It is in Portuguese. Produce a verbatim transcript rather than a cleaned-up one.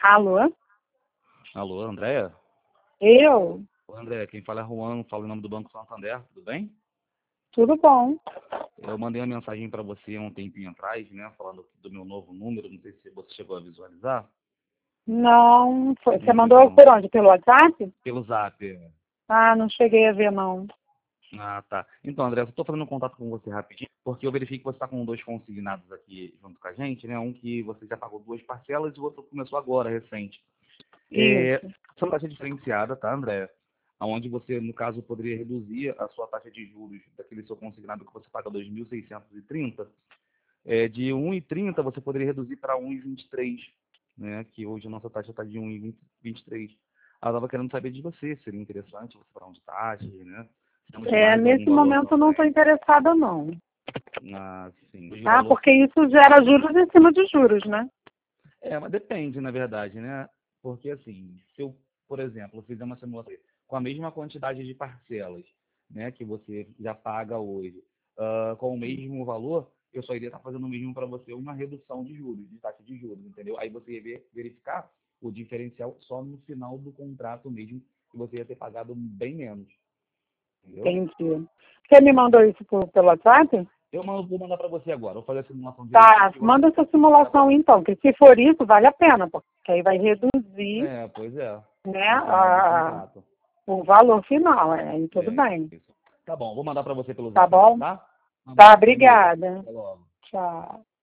Alô? Alô, Andréia? Eu? Ô, Andréia, quem fala é Juan, falo em nome do Banco Santander, tudo bem? Tudo bom? Eu mandei uma mensagem para você há um tempinho atrás, né, falando do meu novo número, não sei se você chegou a visualizar. Não, foi. Você Não viu, mandou não? por onde? Pelo WhatsApp? Pelo Zap. é. Ah, não cheguei a ver, não. Ah, tá. Então, André, eu estou fazendo um contato com você rapidinho, porque eu verifiquei que você está com dois consignados aqui junto com a gente, né? Um que você já pagou duas parcelas e o outro começou agora, recente. É, Isso. são taxa diferenciada, tá, André? Onde você, no caso, poderia reduzir a sua taxa de juros daquele seu consignado que você paga dois mil seiscentos e trinta. É, de um vírgula trinta você poderia reduzir para um vírgula vinte e três, né? Que hoje a nossa taxa está de um vírgula vinte e três. Ela estava querendo saber de você, seria interessante você parar um de taxa, né? Se temos É, mais algum nesse valor momento eu não estou também. interessada, não. Ah, sim. O Ah, valor. porque isso gera juros em cima de juros, né? É, mas depende, na verdade, né? Porque, assim, se eu, por exemplo, fizer uma simulação com a mesma quantidade de parcelas, né, que você já paga hoje, ah, com o mesmo valor, eu só iria estar fazendo o mesmo para você, uma redução de juros, de taxa de juros, entendeu? Aí você ia ver- verificar o diferencial só no final do contrato mesmo, que você ia ter pagado bem menos, entendeu? Entendi. Você me mandou isso por, pelo WhatsApp? Eu mando- vou mandar para você agora, vou fazer a simulação direitinho Tá, que você manda essa tá bom? simulação então, que se for isso, vale a pena, porque aí vai reduzir, É, pois é, né, no final do a, contrato. o valor final, é, aí tudo É, bem. isso. Tá bom, vou mandar para você pelo Tá Zap então, bom? tá? Um Tá, abraço, amiga. obrigada. Até logo. Tchau.